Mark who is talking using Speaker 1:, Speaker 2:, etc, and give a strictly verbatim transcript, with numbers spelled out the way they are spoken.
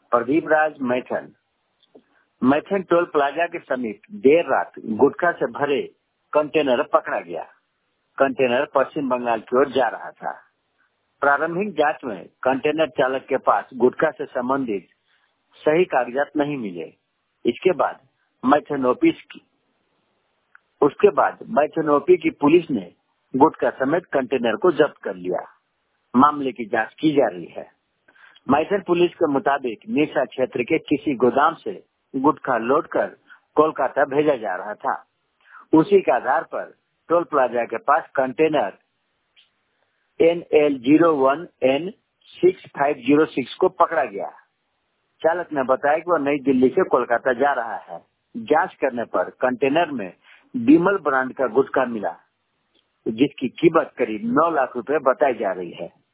Speaker 1: Pradeep Raj Maithon Maithon toll plaza के समीप देर रात गुटखा से भरे कंटेनर पकड़ा गया। कंटेनर पश्चिम बंगाल की ओर जा रहा था। प्रारंभिक जांच में कंटेनर चालक के पास गुटखा से संबंधित सही कागजात नहीं मिले। इसके बाद मैथन ओपी की उसके बाद मैथन ओपी की पुलिस ने गुटखा समेत कंटेनर को जब्त कर लिया। मामले की जांच की जा रही है। मैथन पुलिस के मुताबिक निशा क्षेत्र के किसी गोदाम से गुटखा लोड कर कोलकाता भेजा जा रहा था। उसी के आधार पर टोल प्लाजा के पास container N L zero one N six five zero six को पकड़ा गया। चालक ने बताया कि वह नई दिल्ली से कोलकाता जा रहा है। जांच करने पर कंटेनर में विमल ब्रांड का गुटखा मिला, जिसकी कीमत करीब नौ लाख रुपए बताई जा रही है।